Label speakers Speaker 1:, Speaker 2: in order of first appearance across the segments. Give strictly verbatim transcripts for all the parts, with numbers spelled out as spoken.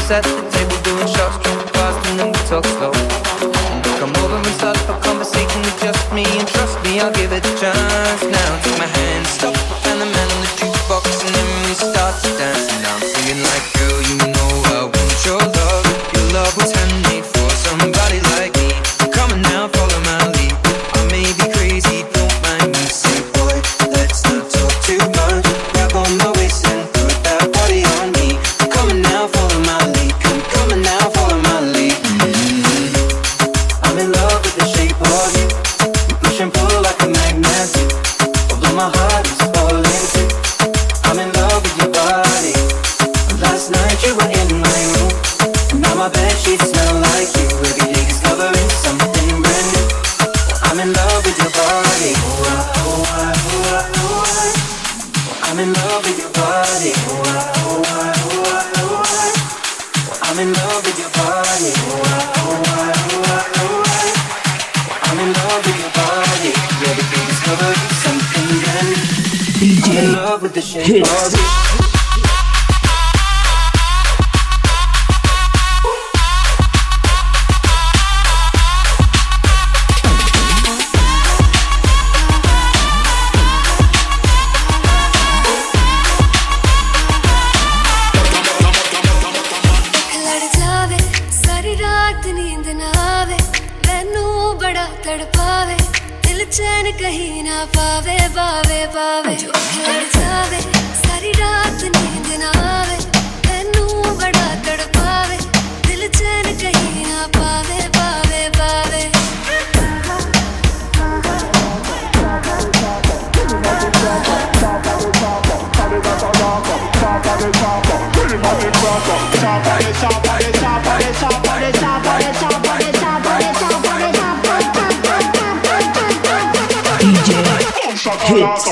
Speaker 1: us at the table doing shots, drinking fast and then we talk slow. Come over and start up a conversation with just me, and trust me, I'll give it a chance. Now take my hand, stop, and the man on the jukebox, and then we start to dance. And I'm singing like, girl, you know I want your love. Your love was handmade for somebody like me. Come on now, follow my lead. I may be crazy, don't mind me. Say, boy, let's not talk too much. Grab on my waist and put that body on me. Come on now, follow my lead. Come, come on now, follow my lead. Mm-hmm. I'm in love with the shape of you. We push and pull like a magnet do. Although my heart is falling too. I'm in love with your body. Last night you were in my room, and now my bedsheets smell like you. Every day discovering something brand new. I'm in love with your body. Oh, I, oh, I, oh, I, oh, I. I'm in love with your body. Oh, I, oh, I, oh, I, oh, I. I'm in love with your body. Oh, I, oh, I, oh, I, oh, I. I'm in love with your body. Every day discovering something brand new. I'm in love with the shape of you.
Speaker 2: तड़पावे दिल चैन कहीं ना पावे पावे पावे जो खिलड़ जावे सारी रात नींद ना आवे मैनू बड़ा तड़पावे दिल चैन कहीं ना पावे पावे पावे
Speaker 3: Hits.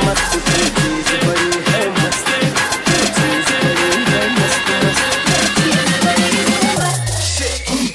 Speaker 4: मस्त तू चीज बड़ी है मस्त, तू चीज बड़ी है मस्त मस्त, चीज बड़ी है मस्त।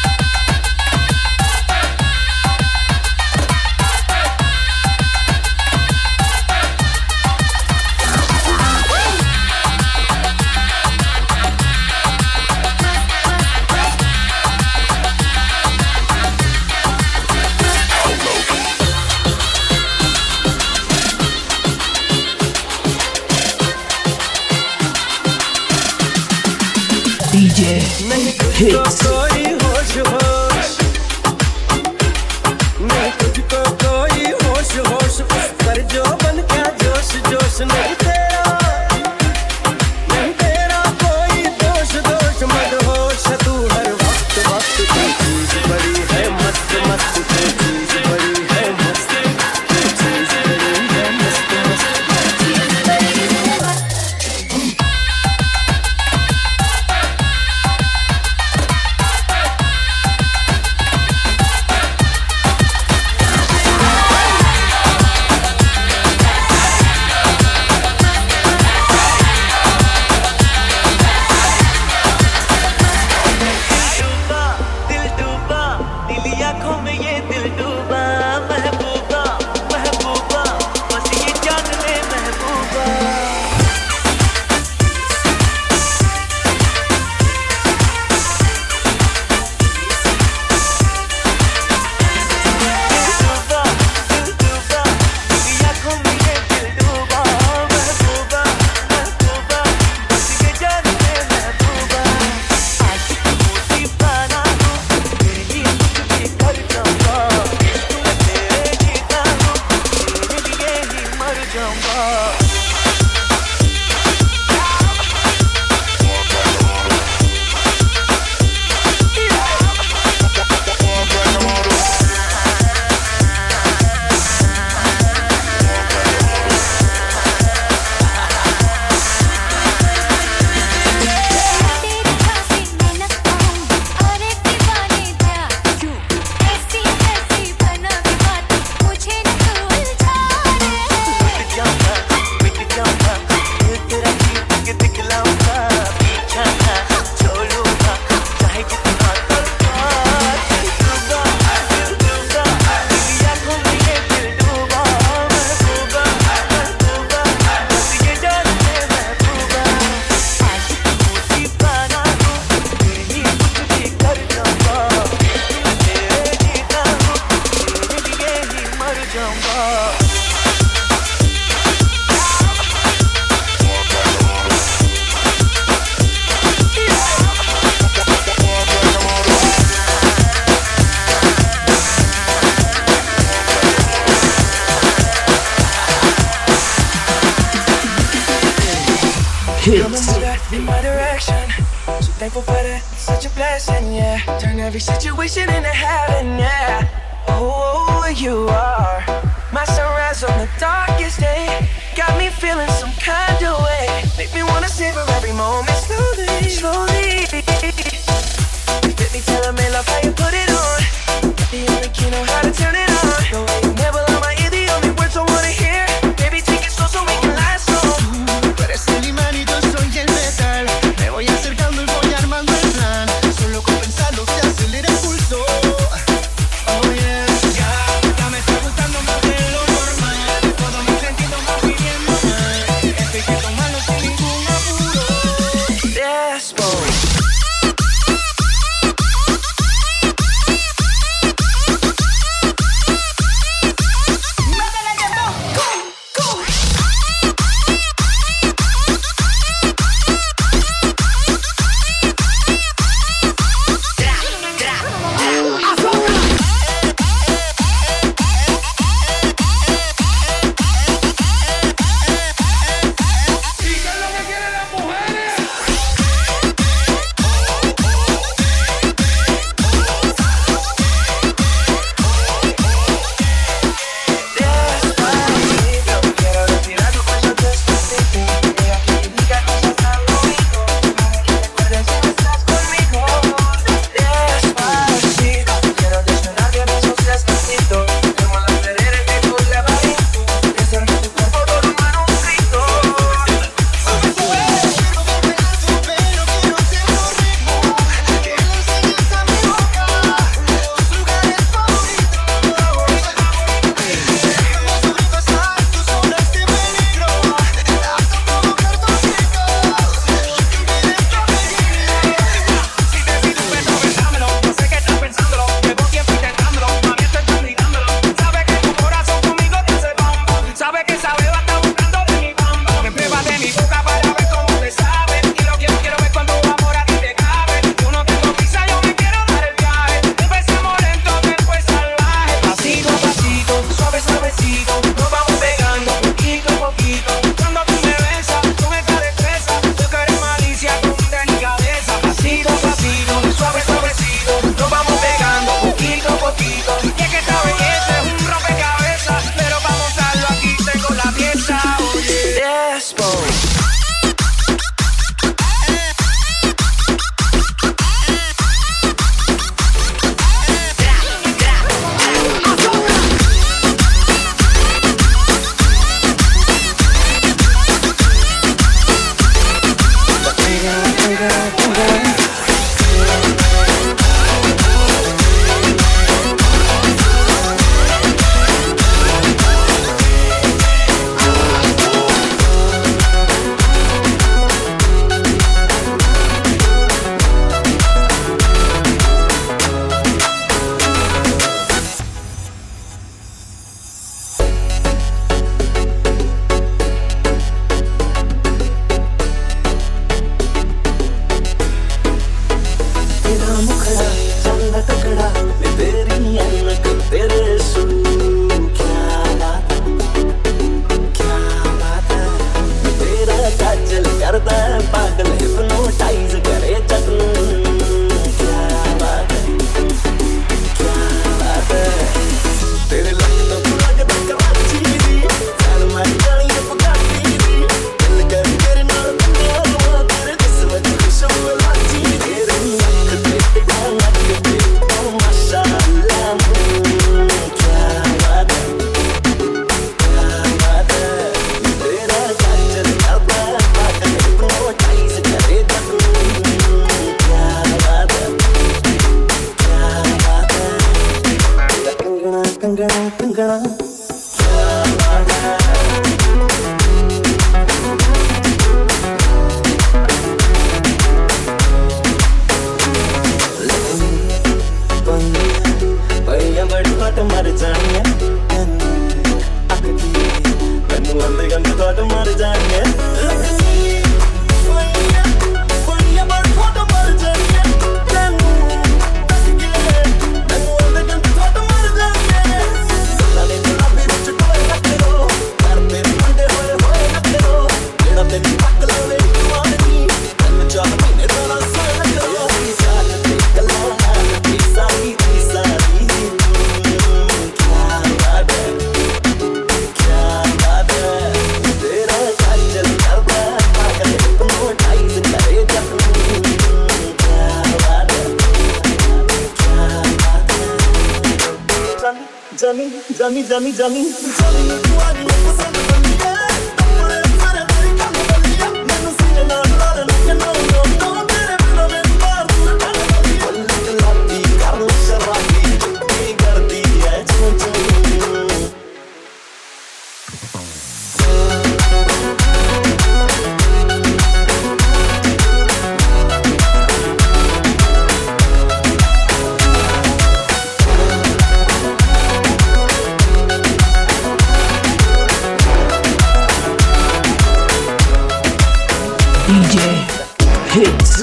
Speaker 5: D J Hits.
Speaker 4: कोई होश होश नहीं, तुझको कोई होश होश कर जो बन क्या जोश जोश नहीं तेरा, नहीं तेरा कोई दोष दोष मत होश तू हर वक्त वक्त तू चीज बड़ी है मस्त मस्त, तू चीज बड़ी है मस्त, तू चीज बड़ी है मस्त मस्त, चीज बड़ी है मस्त।
Speaker 5: Hits.
Speaker 4: In my direction, so thankful for that, such a blessing, yeah. Turn every situation into heaven, yeah. Oh, you are my sunrise on the darkest day. Got me feeling some kind of way. Make me wanna savor every moment slowly, slowly. Let me tell me love how you put it on. The only key know how to turn it on. The way you nibble on my ear, the only words I wanna hear. Baby, take it slow so we can last long. Tú eres el imán y yo soy el metal. Me voy acercando y voy armando el plan. Solo con pensarlo se acelera el pulso. Oh yeah. Ya, ya me está gustando más de lo normal. Todos mis sentidos van pidiendo más. Esto hay que tomarlo sin ningún apuro. Despo.
Speaker 6: जानी जानी जानी तुम्हारी पसंद बनी है तुम्हारे सारे तेरी काम बनी है मैंने सीने ना लाल लगे नो नो नो तेरे बिना मेरी बात न बनी बल्ले लाती करो शराबी की करती है चू चू
Speaker 5: D J Hits.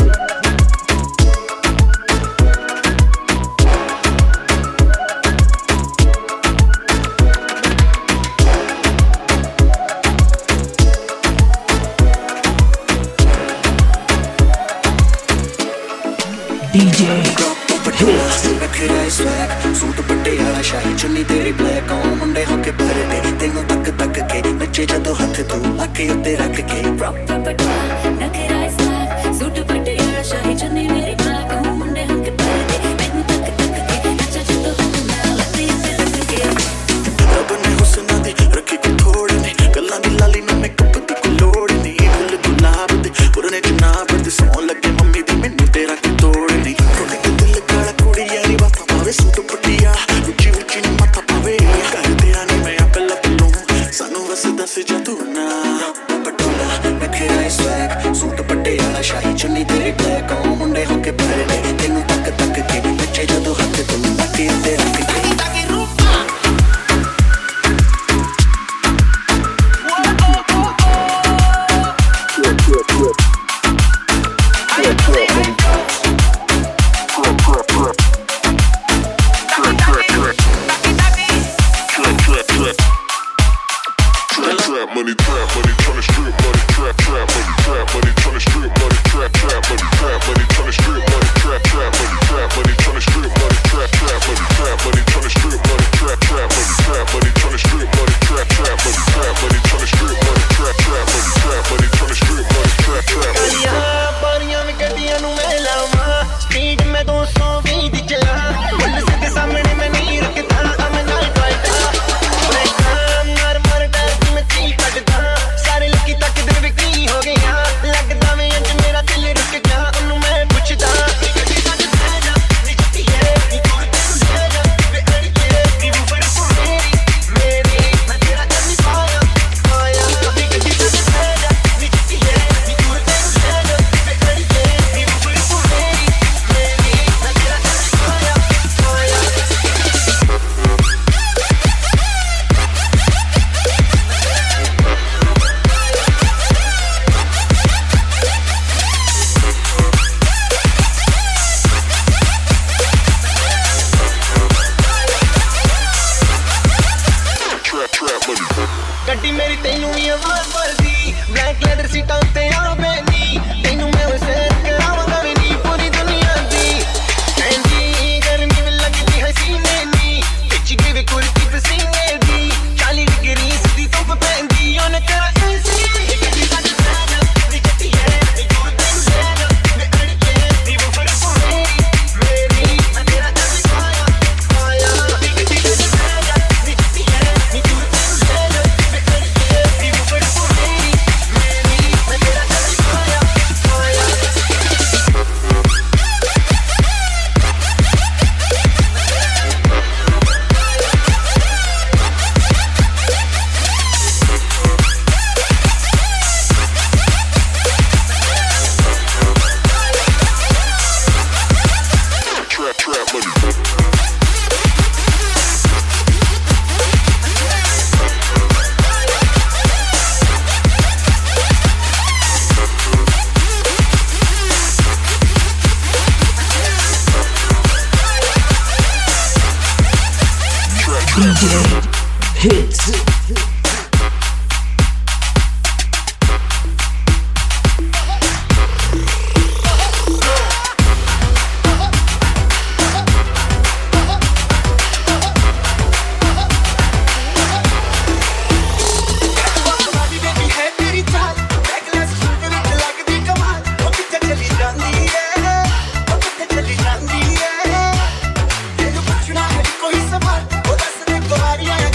Speaker 5: D J Hits.
Speaker 7: Suit Patiala शाही चुन्नी तेरी ब्लैक ओ मुंडे होके भरते तेनू तक तक के नचे जदों हथ तू अके उत्ते रख के
Speaker 8: प्रॉपर पटियाला नखरा स्मैक सूट पटियाला शाही चुन्नी मेरी ब्लैक ओ मुंडे होके भरते तेनू तक तक के नचे जदों हथ मैं लत्ते उत्ते रख के
Speaker 7: रब ने हुस्न दी रखी को थोड़े ने गल्लां दी लाली ना मेकअप दी को लोड़ नी फुल गुलाब दे पुरने जनाब दे सौं लगे मम्मी दी मैनू तेरा की तोड़ नी थोड़े के दिल काला कुड़ी यारी बात पावे सूट पटियाला रुचि रुचि नी माथा पावे कर दिया नी मैं अपल अपलू सानू बस दस जा तू ना पटोला नखरा स्वैग सूट पटियाला शाही चुन्नी तेरी ब्लैक ओ मुंडे होके भरते तेनू तक तक के नचे जदों हथ तू अके उत्ते रख के
Speaker 3: Money, trap money, tryna strip money, trap trap money, trap money, tryna strip money, trap trap money, trap money, tryna strip money, trap trap money, trap money, tryna strip money, trap trap money, trap money, tryna strip money, trap trap money, trap money, tryna strip money, trap trap money, trap money, tryna strip money, trap trap money, trap money, tryna strip money, trap trap money.
Speaker 6: पारियां में गड्डियां नू मैं लावां speed में दो सौ बीस दी चला police के सामने मैं नहीं रखता I'm a night rider break मार मार डर में चील कटदा सारे लकी तक दिल विक्री हो गया लगदा मैं अंज मेरा दिल रुक गया उन्नू मैं पूछदा ਗੱਡੀ ਮੇਰੀ ਤੈਨੂੰ ਵੀ ਆਵਾਜ਼ ਵਰਦੀ ਬਲੈਕ ਲੈਦਰ ਸੀਟਾਂ ਉੱਤੇ ਆਵੇ ਨੀ ਤੈਨੂੰ ਮੈਂ ਸੈਰ ਕਰਾਵਾਂਗਾ ਵੀ ਨੀ ਪੂਰੀ ਦੁਨੀਆ ਦੀ ਕਹਿੰਦੀ ਗਰਮੀ ਵੀ ਲੱਗਦੀ ਹੈ ਸੀਨੇ ਨੀ ਪਿੱਛੇ ਵੀ ਕੁਰਤੀ ਪਸੀਨੇ ਦੀ ਚਾਲੀ ਡਿਗਰੀ ਸਿੱਧੀ ਧੁੱਪ ਪੈਂਦੀ ਉਹਨੇ ਕਰਾ ਐਸੀ ਗੱਡੀ ਦਾ ਡਰਾਈਵਰ ਦੀ ਗੱਡੀ ਹੈ ਨੀ ਦੂਰ ਤੈਨੂੰ ਲੈਣਾ ਮੈਂ ਅੜਕੇ ਨੀ ਉਹ ਫਰ ਫੋਰੀ ਮੇਰੀ ਮੈਂ ਤੇਰਾ ਦਿਲ ਪਾਇਆ ਪਾਇਆ ਦੀ ਗੱਡੀ ਦਾ ਡਰਾਈਵਰ ਦੀ ਗੱਡੀ ਹੈ ਨੀ ਦੂਰ ਤੈਨੂੰ ਲੈਣਾ
Speaker 5: D J Hits.
Speaker 6: कोई सवाल वो दस दिन तो आ रही है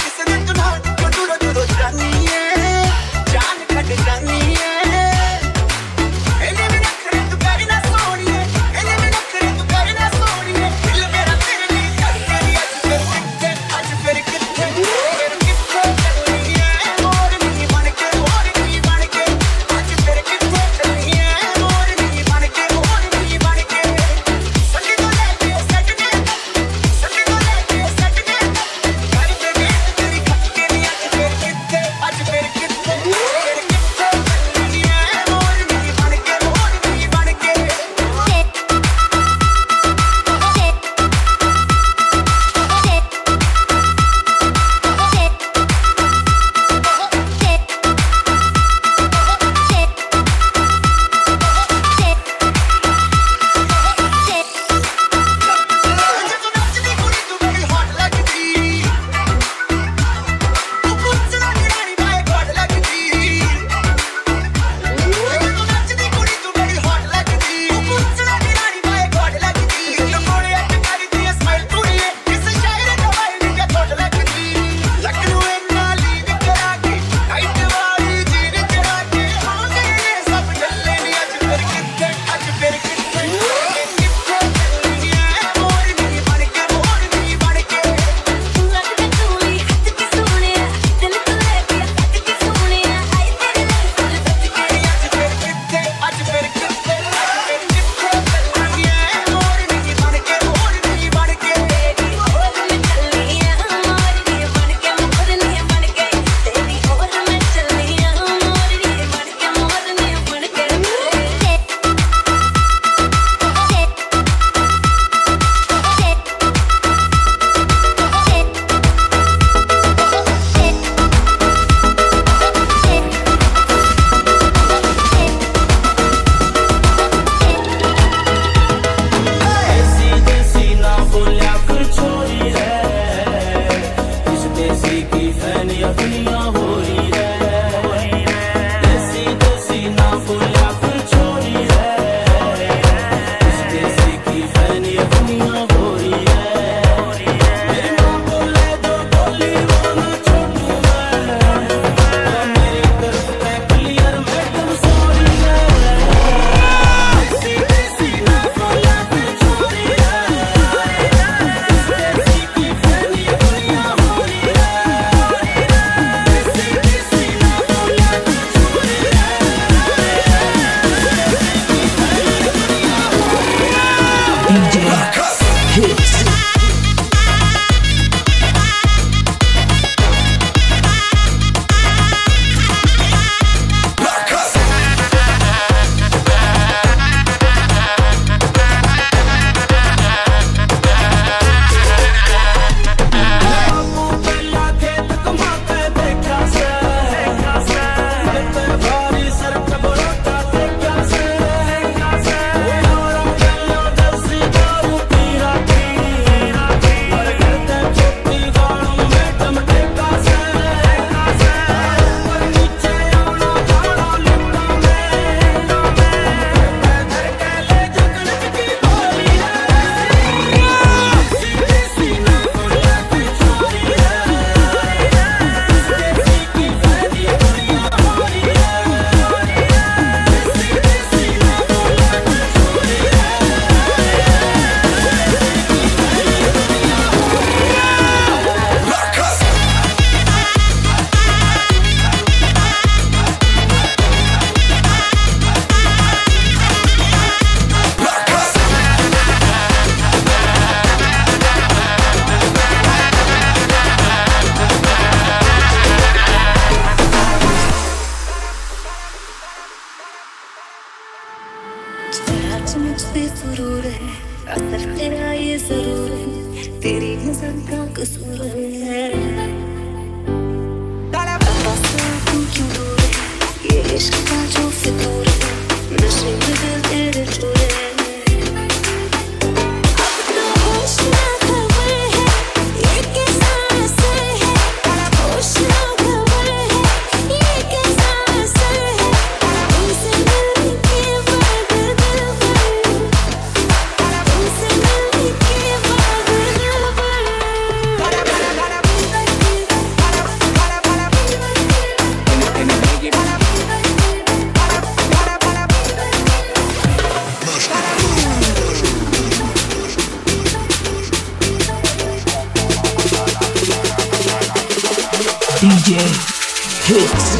Speaker 5: D J Hits.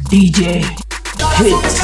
Speaker 5: D J Hits.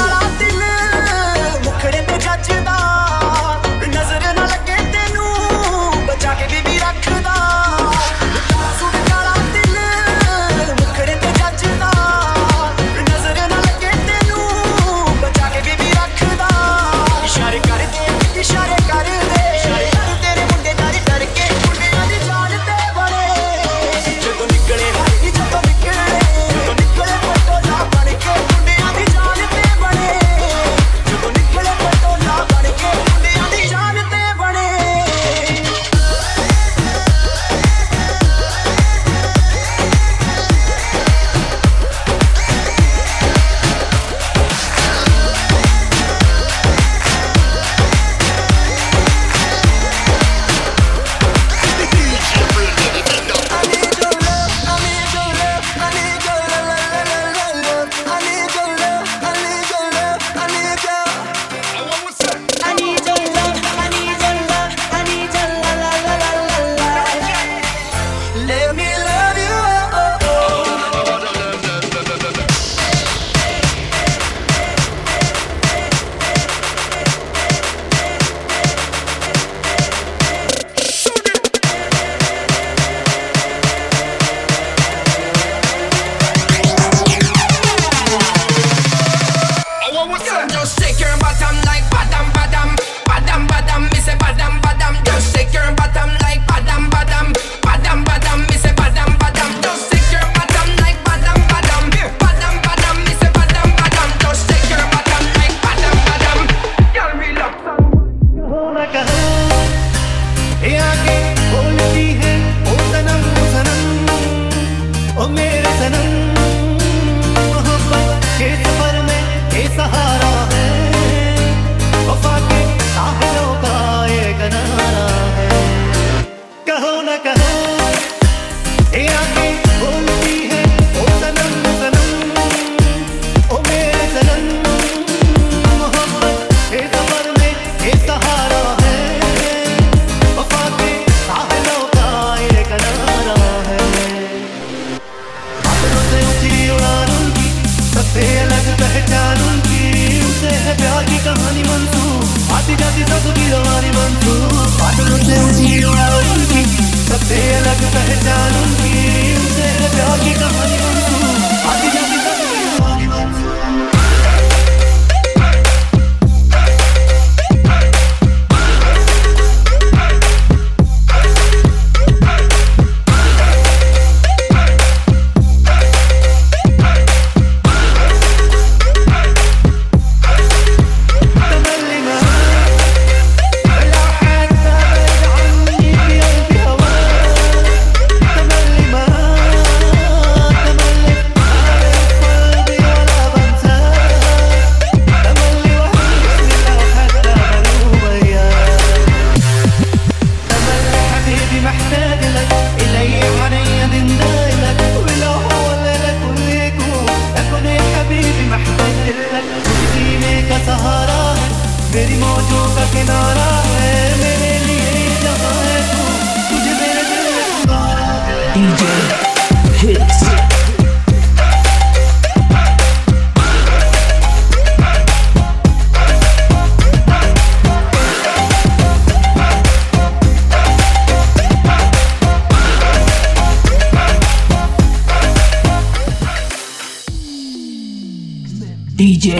Speaker 5: D J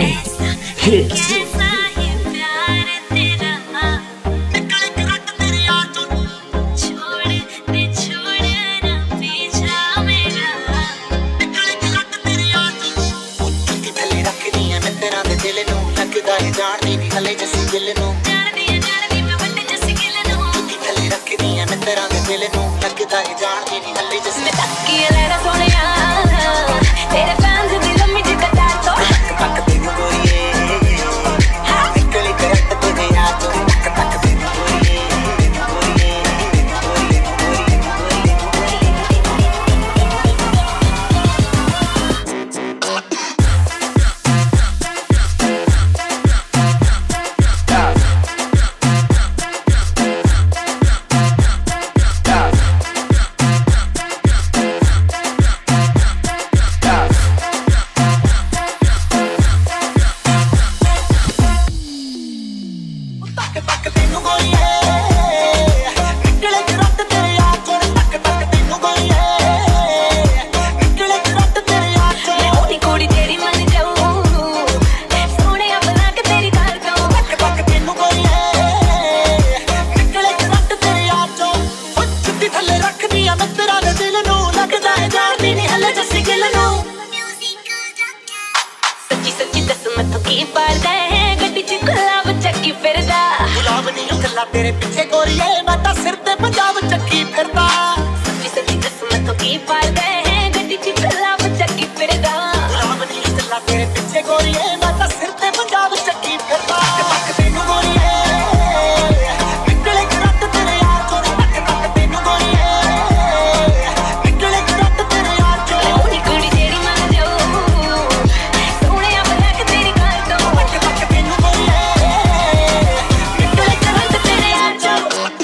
Speaker 5: Hits.
Speaker 6: ਚੱਲਾ ਤੇਰੇ ਪਿੱਛੇ ਗੋਰੀਏ ਮੈਂ ਤਾਂ ਸਿਰ ਤੇ ਪੰਜਾਬ ਚੱਕੀ ਫਿਰਦਾ
Speaker 8: ਸੱਚੀ ਸੱਚੀ ਕਿਸਮਤ ਤੋਂ ਕੀ ਫਾਇਦਾ ਹੈ ਗੱਡੀ ਚ ਚੱਲਾ ਚੱਕੀ ਫਿਰਦਾ
Speaker 6: ਗੁਲਾਮ ਨਹੀਂ ਚੱਲਾ ਤੇਰੇ ਪਿੱਛੇ ਗੋਰੀਏ ਮੈਂ ਤਾਂ ਸਿਰ ਤੇ ਪੰਜਾਬ ਚੱਕੀ ਫਿਰਦਾ ਤੱਕ ਤੈਨੂੰ ਗੋਰੀਏ ਨਿਕਲੇ ਕਰਤ ਤੇਰੇ ਯਾਰ ਚੋਂ ਤੱਕ ਤੱਕ ਤੈਨੂੰ ਗੋਰੀਏ ਨਿਕਲੇ ਕਰਤ ਤੇਰੇ ਯਾਰ ਚੋਂ
Speaker 8: ਉਹਦੀ ਕੁੜੀ ਜਿਹੜੀ ਮੰਨ ਜਾਓ ਸੋਹਣਿਆ ਬਲੈਕ ਤੇਰੀ ਗੱਲ ਤੋਂ
Speaker 6: ਤੱਕ ਤੱਕ ਤੈਨੂੰ ਗੋਰੀਏ
Speaker 8: ਨਿਕਲੇ ਕਰਤ ਤੇਰੇ ਯਾਰ ਚੋਂ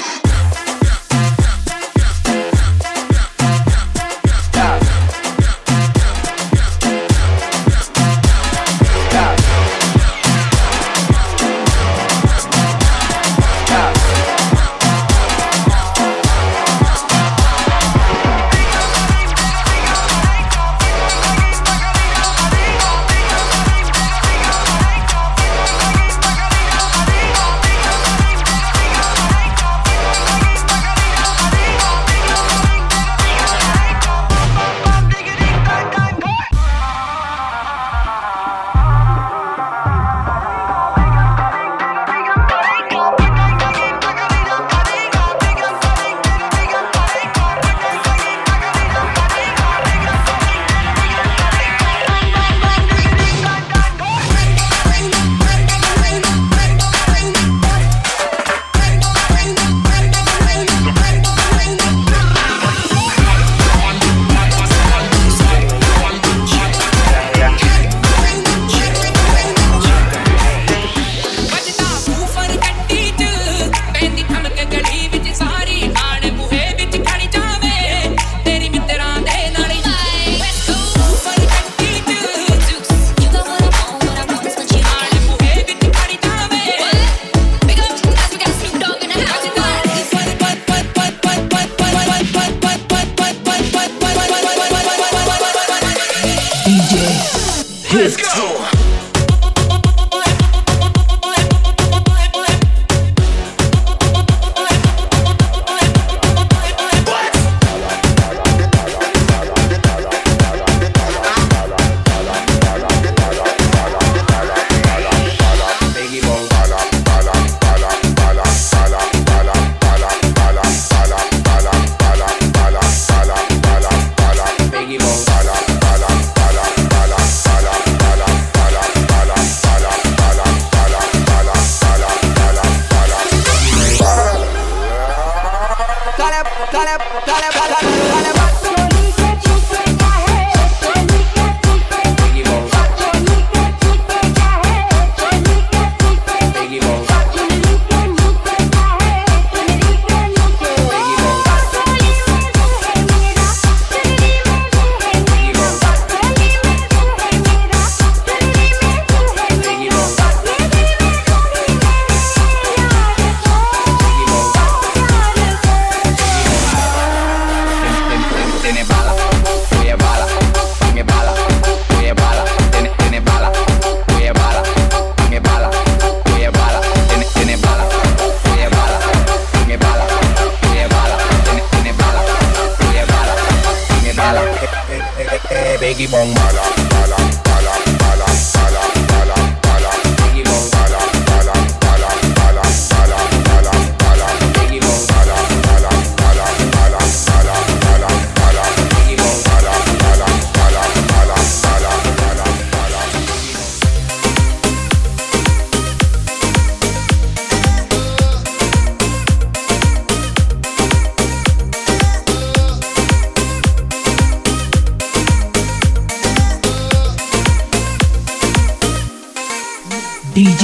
Speaker 5: D J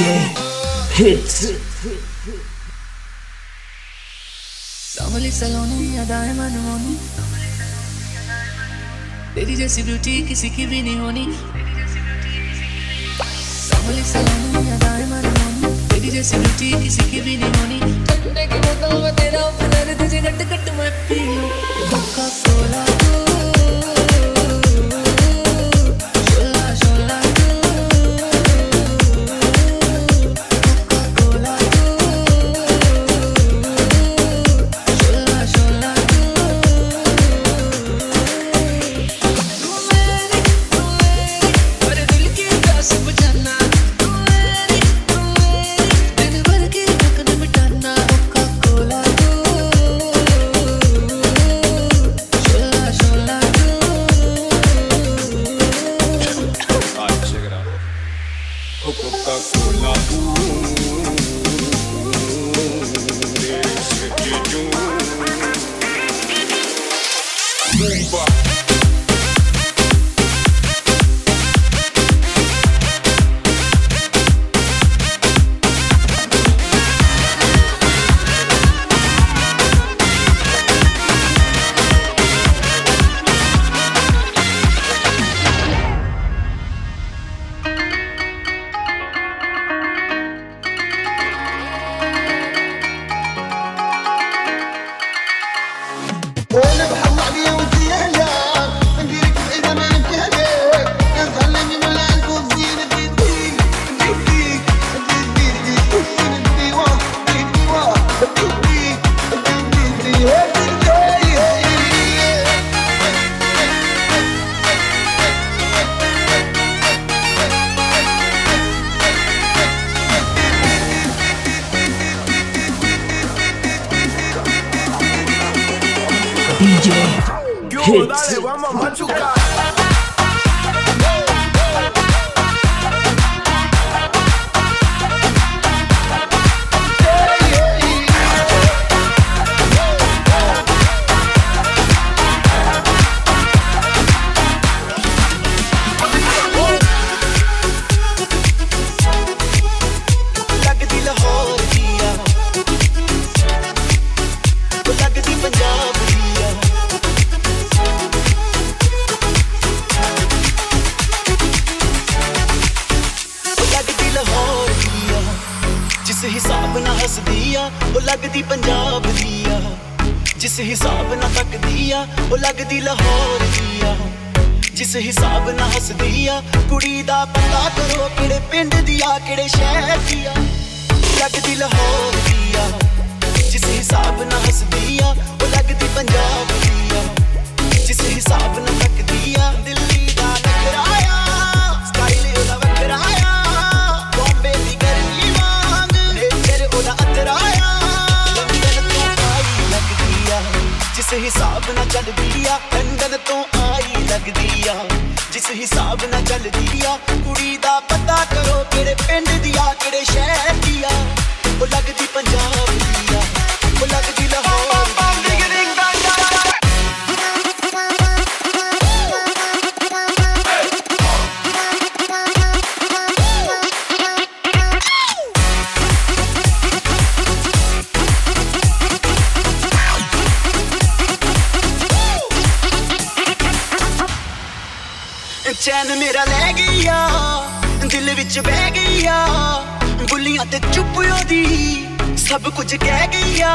Speaker 5: Hits.
Speaker 9: Lovely Saloni, अदाएं मनमोनी, तेरी जैसी ब्यूटी किसी की भी नहीं होनी. Lovely Saloni, अदाएं मनमोनी, तेरी जैसी ब्यूटी किसी की भी नहीं होनी. ठंडे की बोतल में तेरा प्यार तुझे गट गट मैं पी लूं. Coca Cola
Speaker 5: D J Hits.
Speaker 10: Dale, vamos a machucar.
Speaker 7: लगदी पंजाब दिया जिस हिसाब ना तकदी आ ओ लगदी लाहौर दिया जिस हिसाब ना हसदी आ कुड़ी दा पता करो किड़े पिंड दिया किड़े शहर दिया लगदी लाहौर दिया जिस हिसाब ना हसदी आ ओ लगदी पंजाब दिया जिस हिसाब ना तकदी आ दिल्ली दा नखराया स्टाइल ओदा वखराया बॉम्बे दी गर्मी वांग नेचर ओदा अतराया जिस हिसाब ना चल दिया लंदन तो आई लगदी आ जिस हिसाब ना चल दिया कुड़ी दा पता करो किड़े पिंड दिया किड़े शहर दिया ओ लगदी पंजाब दिया ओ लगदी लाहौर चैन मेरा ले गया दिल विच बह गया बुलियां ते चुप ओदी सब कुछ कह गया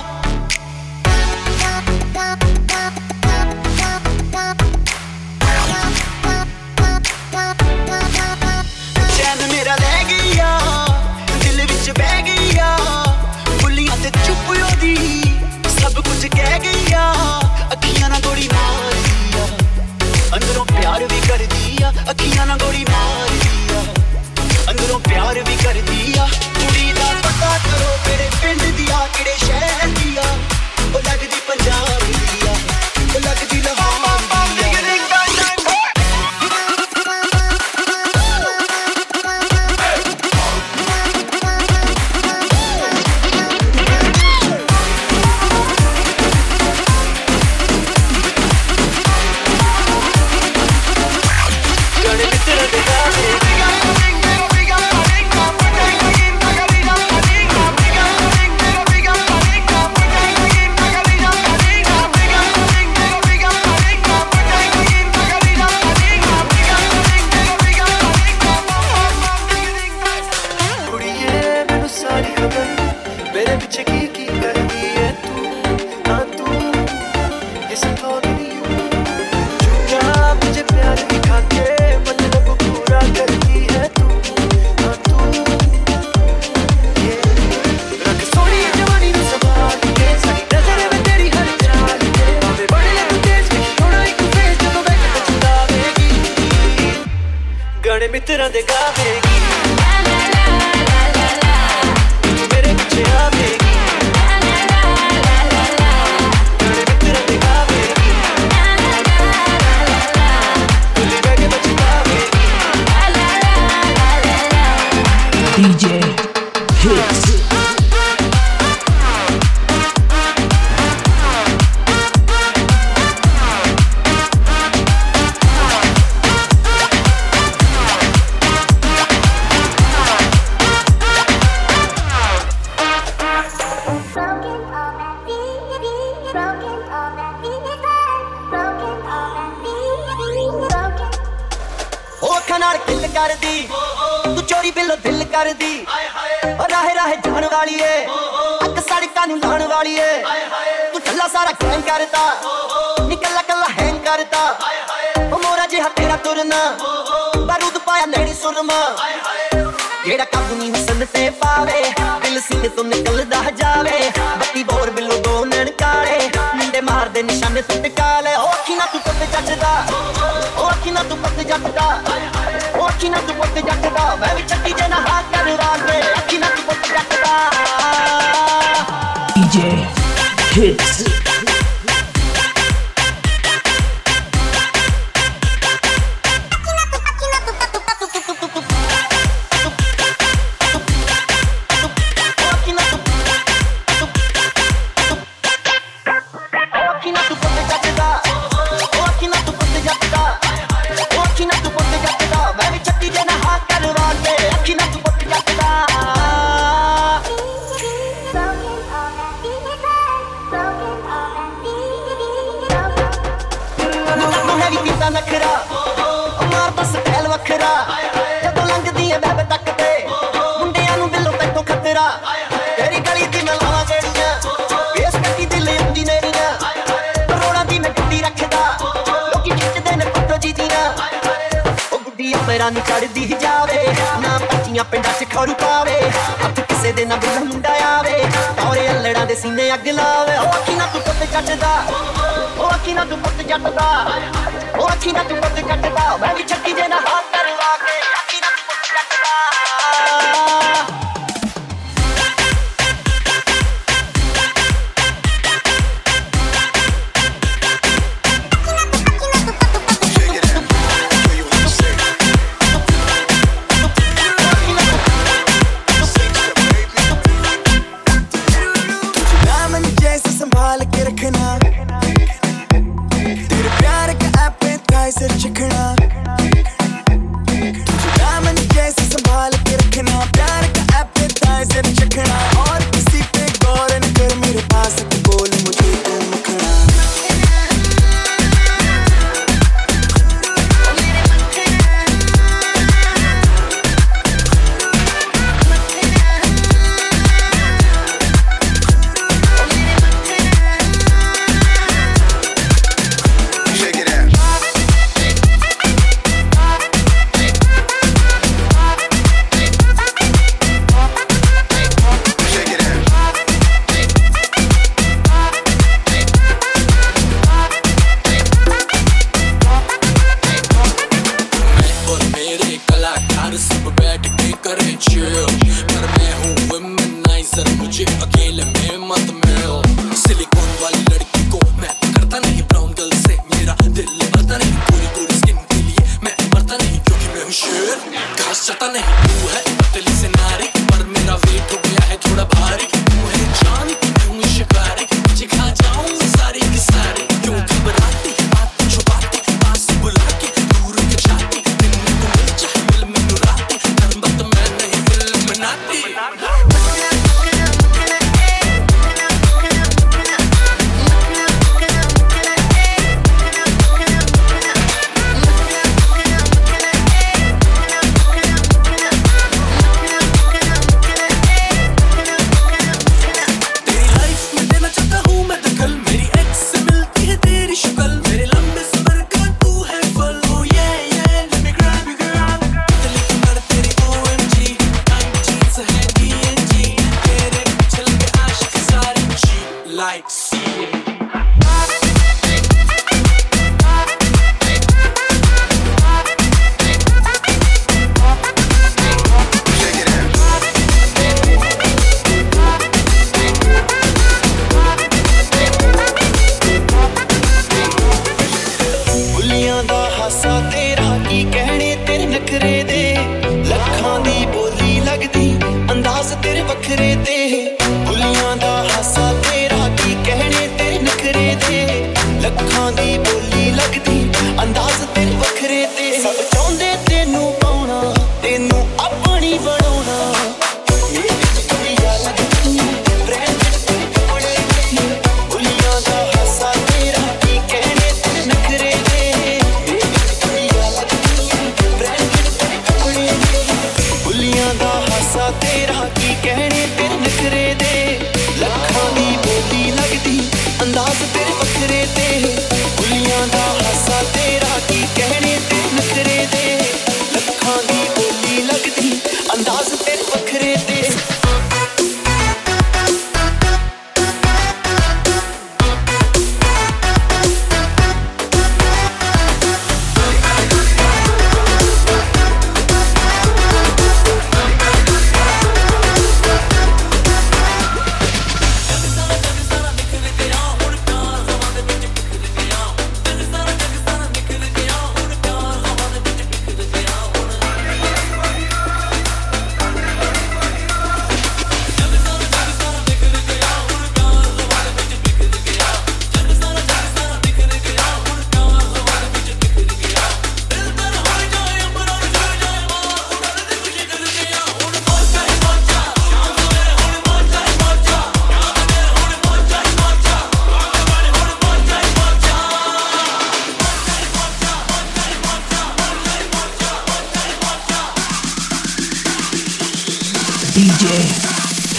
Speaker 7: चैन मेरा ले गया दिल विच बह गया बुलियां ते चुप ओदी सब कुछ कह गया अखियां ना गोली मार दिया अंदरों प्यार भी कर दिया अखियां ना गोली मार दिया अंदरों प्यार भी कर दिया कुड़ी दा पता करो किड़े पिंड दिया किड़े शहर दिया ओ लगदी पंजाब दिया ओ लगदी लाहौर मित्रा दे गावेगी मेरे पीछे आवेगी गणे मित्रा दे गावेगी दिल्ली बैगे बचकावेगी
Speaker 5: D J Hits.
Speaker 7: तू चोरी बिलो दिल कर दी और राहे राहे जान वाली है अक सड़कां नू लाण वाली है तू ठल्ला सारा गैंग करता निकला कल्ला हैंग करता ओ मोरा जिहा तेरा तुरना बारूद पाया नैनी सुरमा जेड़ा काबू नहीं हुसन ते पावे दिल सीने तो निकलदा जावे बत्ती बोर बिलो दो नैन काले मुंडे मार दे निशाने सुट काले ओ अखी ना तू पत जचदा ओ अखी ना तू पत जचदा ओ अखी ना तू पत जचदा मैं भी चट्टी जना हाथ कर रांदे अखी ना तू पत जचदा
Speaker 5: D J Hits.
Speaker 6: नखरा मार दस टैल वखरा जदों लंघदी है बैब तक ते मुंडियां नूं दिलों तैनों खतरा तेरी गली दी मैं लावां गेड़ियां बेस कटी दिल आउंदी नेरियां करोड़ां दी मैं गड्डी रखदा लोकी खिੱਚਦੇ ने फोटो जी दियां ओ गुड्डी मेरा नी चढ़दी जावे ना पच्चियां पिंडां च खरू पावे हत्थ किसे दे ना बिल मुंडा आवे तौरे अल्लड़ां दे सीने अग लावे ओ अखी ना तू पुੱਤ जੱਟਦਾ ओ अखी ना तू पुੱਤ जੱਟਦਾ ओ अखी ना तू पुੱਤ जੱਟਦਾ मैं भी छक्की दे ना हाथ करवा के अखी ना तू पुੱਤ जੱਟਦਾ
Speaker 10: चिकना दामन जैसे संभाल के रखना प्यार का एपेटाइजर चखना और किसी पे गौर न कर मेरे पास बोल मुझे तू मखना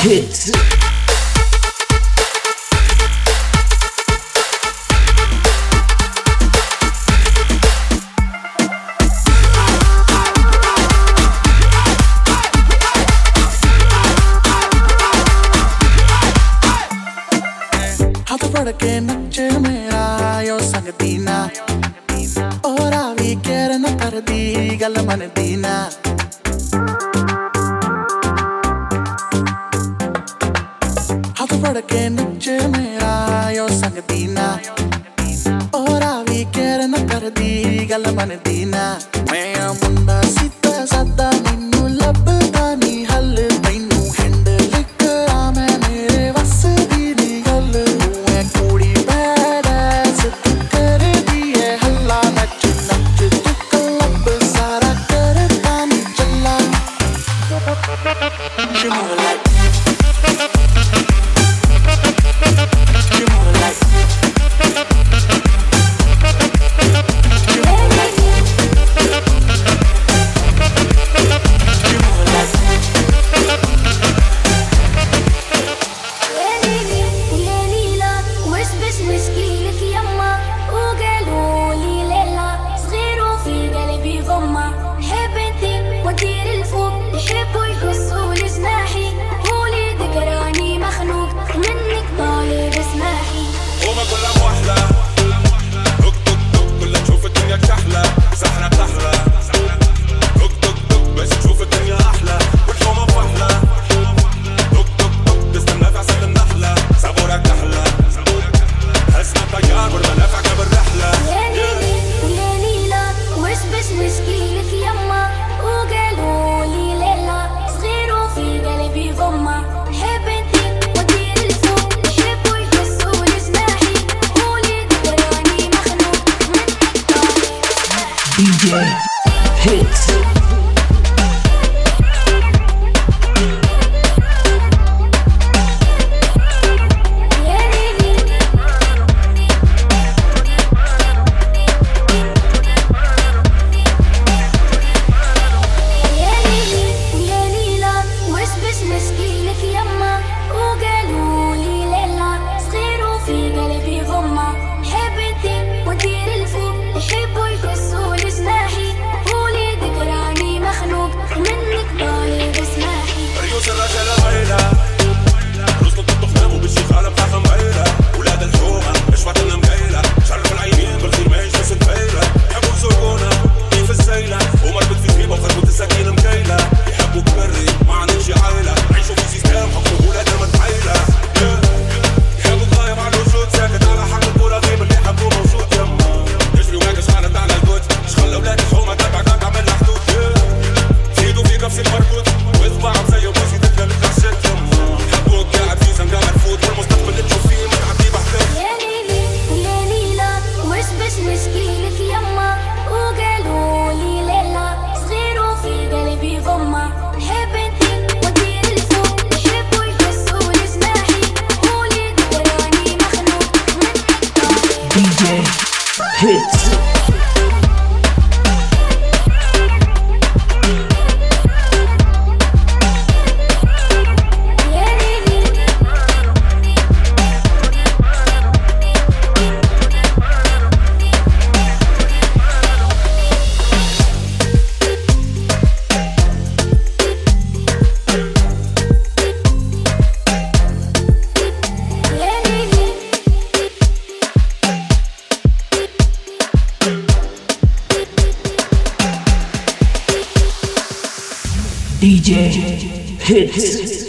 Speaker 5: Hits.
Speaker 7: हाथ पड़ के नचे मेरा यो संग दीना और आवी केर न कर दी गल मन दीना हाथ पड़ के नचे मेरा यो संग दीना और आवी केर न कर दी गल मन दीना मैं मुंडा सीधा सादा मैनू लभदा नी हल तैनू हैंडल करा मैं मेरे वस दी नी गल मैं कुड़ी बैडैस तू कर दी है हल्ला नच नच तू क्लब सारा करता नी चला She move like She move like
Speaker 5: D J Hits. D J Hits. D J Hits.